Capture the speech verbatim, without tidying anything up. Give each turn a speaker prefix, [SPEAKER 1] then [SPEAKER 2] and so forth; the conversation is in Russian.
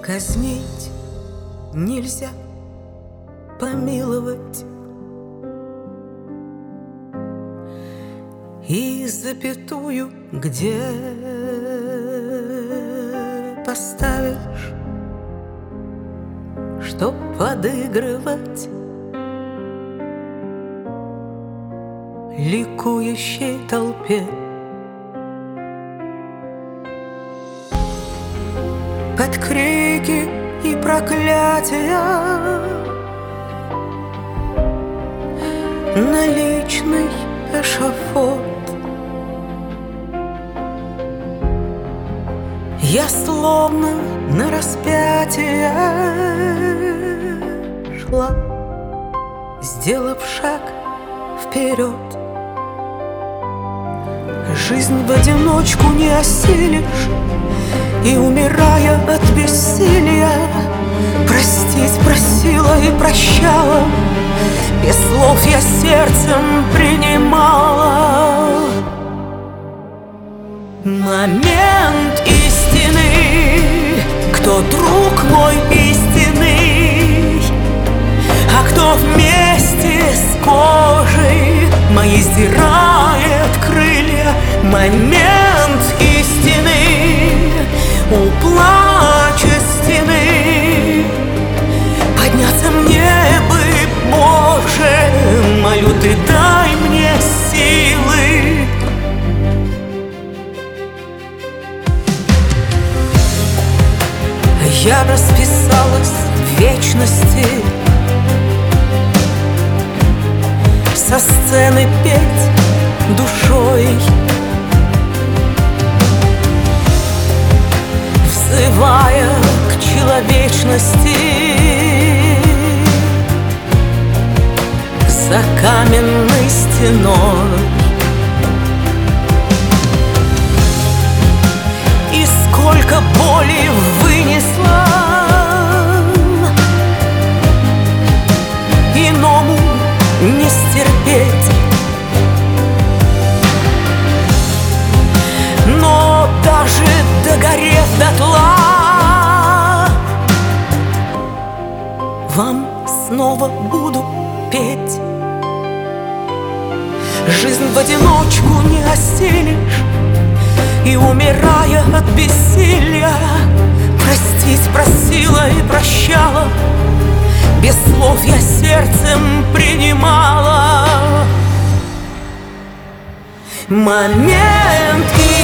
[SPEAKER 1] Казнить нельзя, помиловать. И запятую где поставишь, чтоб подыгрывать ликующей толпе. Под крики и проклятия на личный эшафот я словно на распятие шла, сделав шаг вперед. Жизнь в одиночку не осилишь, и, умирая от бессилия, простить просила и прощала, без слов я сердцем принимала. Момент истины, кто друг мой истинный, а кто вместе с кожей моей сдирает крылья. Момент истины, у плача стены подняться мне бы, Боже, молю, ты дай мне силы. Я расписалась в вечности, со сцены петь душой, взывая к человечности за каменной стеной. И сколько боли вынесла, иному не стерпеть. Но даже догорев дотла, вам снова буду петь. Жизнь в одиночку не осилишь, и, умирая от бессилия, простить просила и прощала, без слов я сердцем принимала. Момент